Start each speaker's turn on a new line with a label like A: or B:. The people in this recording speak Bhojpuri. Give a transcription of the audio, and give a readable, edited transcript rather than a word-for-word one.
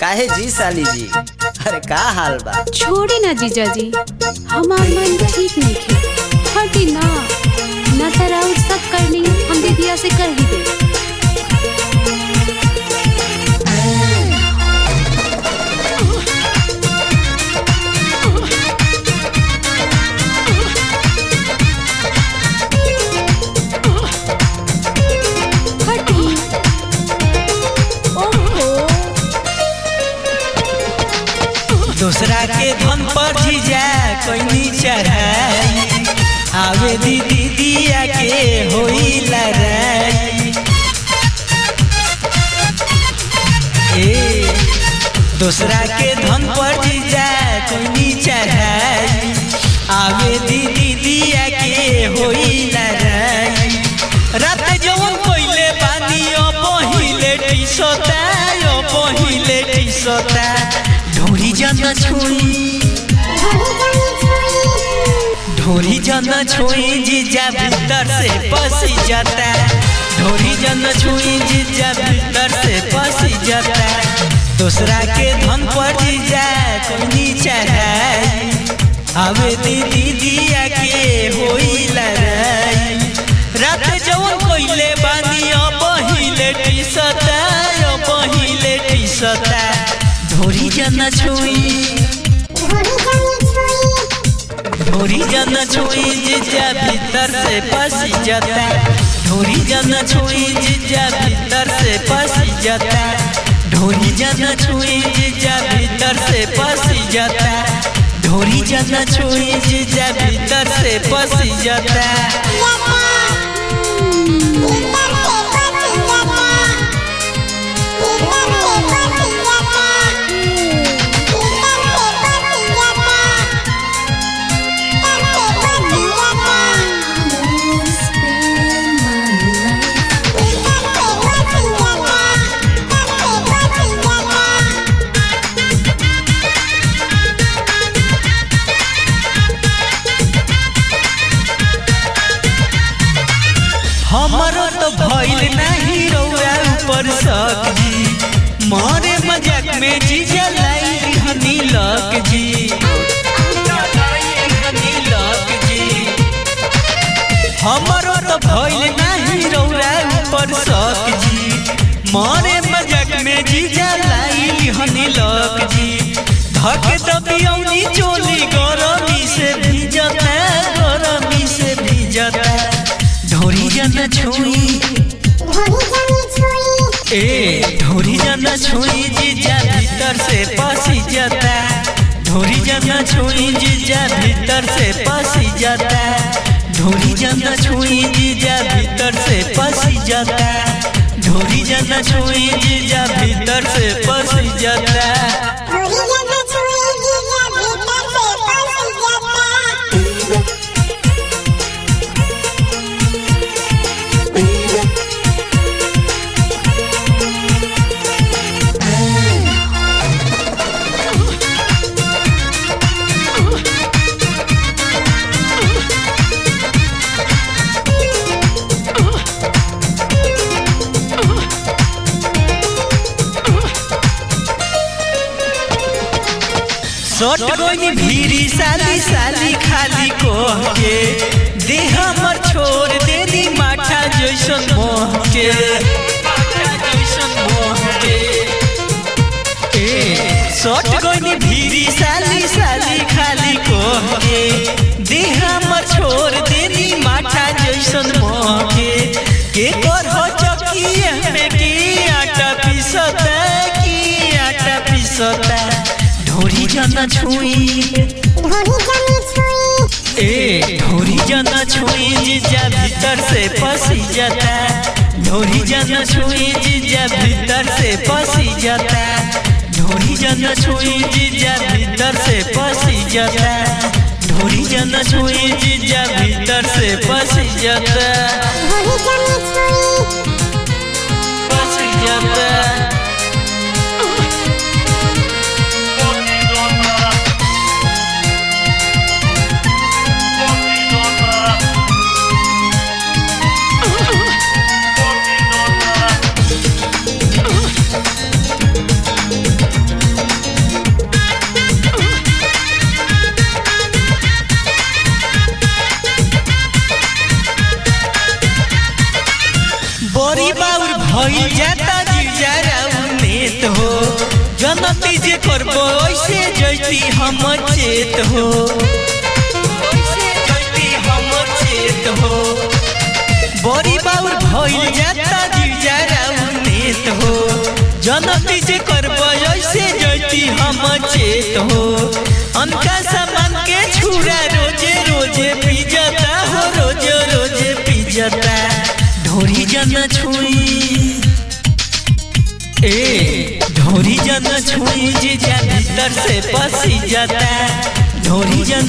A: काहे जी साली जी, अरे का हाल बा?
B: छोड़ी ना जीजा जी, हमार मन ठीक नहीं खे। हटी ना, न तरा सब करनी हम दीदिया से कर ही दे।
C: दूसरा के धन पर जीजा कोई चढ़ाई, आवे दीदी दिया के होई लड़ाई। दूसरा के धन पर जीजा कोई चढ़ाई, आवे दीदी दिया के होई लड़ाई। रात जवन कोइले बानी पहिले टीसोता, पहिले टीसोता। ढोरी जाना छोई, ढोरी जाना छोई जीजा भीतर से पसी जाता। ढोरी जाना छोई जीजा भीतर से पसी जाता। दूसरा के धन पर जीजा कोई चढ़ाई, आवे दीदी दिया के होई लड़ाई। रात जवन कोइले बानी पहिले टीसता, पहिले टीसता। ढोरी जाना छोई, ढोरी जाना छोई जीजा भीतर से पसी जाता। ढोरी जाना छोई जीजा भीतर से पसी जाता। ढोरी जाना छोई जीजा भीतर से पसी जाता। ढोरी जाना छोई जीजा भीतर से पसी जाता। हमारो तो भइल नहीं रौआ ऊपर सक जी, मारे मजाक में जीजा लाई हनी लक जी, हनी लक जी। हमारो तो भइल नहीं रौआ ऊपर सक जी, मारे मजाक में जीजा लाई हनी लक जी। धक दबियौनी चोली गरमी से भीजता, गरमी से भीजता। ढोरी जाना छोई, ढोरी जाना छोई जीजा भीतर से पसी जाता। ढोरी जाना छोई जीजा भीतर से पसी जाता। ढोरी जाना छोई जीजा भीतर से पसी जाता। ढोरी जाना छोई जीजा भीतर से पसी जाता। सोट गोनी भीरी साली साली खाली कोह के, दे हमर छोड़ देनी माठा जैसन मोह के, माठा जैसन मोह के। सोट गोनी भीरी साली साली खाली कोह के, दे हमर छोड़ देनी माठा जैसन मोह के कर हो चकिया में की आटा पिसता, की आटा पिसता। ढोरी जाना छोई, ढोरी जाना छोई जीजा भीतर से पसी जाता। ढोरी जाना छोई जीजा भीतर से पसी जाता। ढोरी जाना छोई जीजा भीतर से पसी जाता। ढोरी जाना छोई जीजा भीतर से पसी जाता, पसी जाता। भइल जाता जीजा उन्नेत हो जनती जे करबो ऐसे जैती हम चेत हो ऐसे जैती हम चेत हो बड़ी बाउर भइल जाता जीजा उन्नेत हो जनती जे करबो ऐसे जैती हम चेत हो अनका सामान के छुरा रोजे रोजे पी जाता हो रोजे रोजे पी जाता ढोरी जन छुई ढोरी जन छुई जीजा भीतर से पसी जाता ढोरी जन